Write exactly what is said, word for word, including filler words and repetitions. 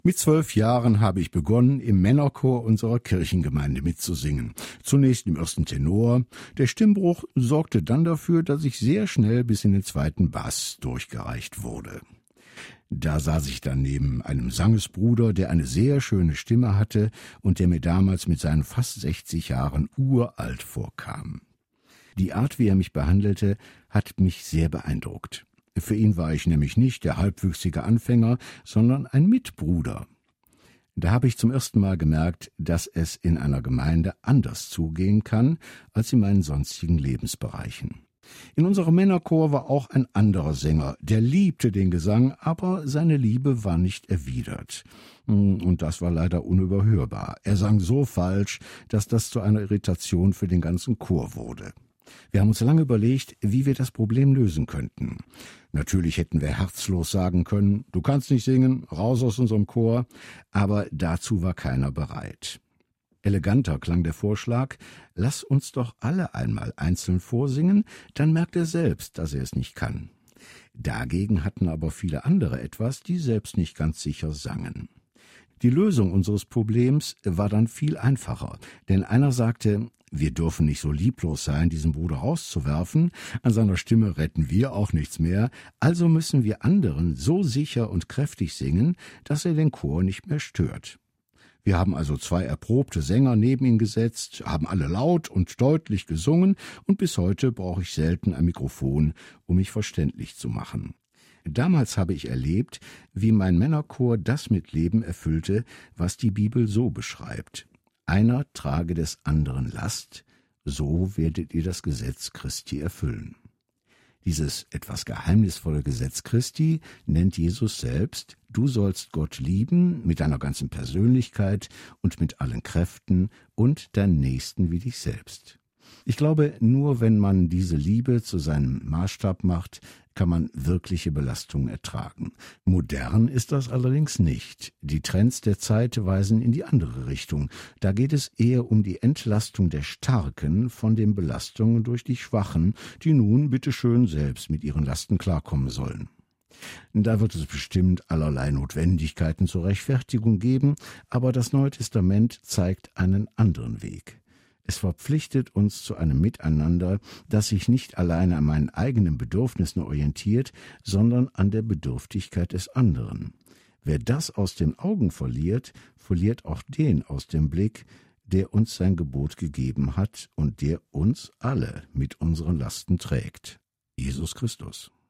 Mit zwölf Jahren habe ich begonnen, im Männerchor unserer Kirchengemeinde mitzusingen. Zunächst im ersten Tenor. Der Stimmbruch sorgte dann dafür, dass ich sehr schnell bis in den zweiten Bass durchgereicht wurde. Da saß ich dann neben einem Sangesbruder, der eine sehr schöne Stimme hatte und der mir damals mit seinen fast sechzig Jahren uralt vorkam. Die Art, wie er mich behandelte, hat mich sehr beeindruckt. Für ihn war ich nämlich nicht der halbwüchsige Anfänger, sondern ein Mitbruder. Da habe ich zum ersten Mal gemerkt, dass es in einer Gemeinde anders zugehen kann als in meinen sonstigen Lebensbereichen. In unserem Männerchor war auch ein anderer Sänger, der liebte den Gesang, aber seine Liebe war nicht erwidert. Und das war leider unüberhörbar. Er sang so falsch, dass das zu einer Irritation für den ganzen Chor wurde. Wir haben uns lange überlegt, wie wir das Problem lösen könnten. Natürlich hätten wir herzlos sagen können, du kannst nicht singen, raus aus unserem Chor, aber dazu war keiner bereit. Eleganter klang der Vorschlag, lass uns doch alle einmal einzeln vorsingen, dann merkt er selbst, dass er es nicht kann. Dagegen hatten aber viele andere etwas, die selbst nicht ganz sicher sangen. Die Lösung unseres Problems war dann viel einfacher, denn einer sagte, wir dürfen nicht so lieblos sein, diesen Bruder rauszuwerfen, an seiner Stimme retten wir auch nichts mehr, also müssen wir anderen so sicher und kräftig singen, dass er den Chor nicht mehr stört. Wir haben also zwei erprobte Sänger neben ihn gesetzt, haben alle laut und deutlich gesungen und bis heute brauche ich selten ein Mikrofon, um mich verständlich zu machen. Damals habe ich erlebt, wie mein Männerchor das mit Leben erfüllte, was die Bibel so beschreibt. Einer trage des anderen Last, so werdet ihr das Gesetz Christi erfüllen. Dieses etwas geheimnisvolle Gesetz Christi nennt Jesus selbst, du sollst Gott lieben mit deiner ganzen Persönlichkeit und mit allen Kräften und deinen Nächsten wie dich selbst. Ich glaube, nur wenn man diese Liebe zu seinem Maßstab macht, kann man wirkliche Belastungen ertragen. Modern ist das allerdings nicht. Die Trends der Zeit weisen in die andere Richtung. Da geht es eher um die Entlastung der Starken von den Belastungen durch die Schwachen, die nun bitteschön selbst mit ihren Lasten klarkommen sollen. Da wird es bestimmt allerlei Notwendigkeiten zur Rechtfertigung geben, aber das Neue Testament zeigt einen anderen Weg. Es verpflichtet uns zu einem Miteinander, das sich nicht alleine an meinen eigenen Bedürfnissen orientiert, sondern an der Bedürftigkeit des anderen. Wer das aus den Augen verliert, verliert auch den aus dem Blick, der uns sein Gebot gegeben hat und der uns alle mit unseren Lasten trägt. Jesus Christus.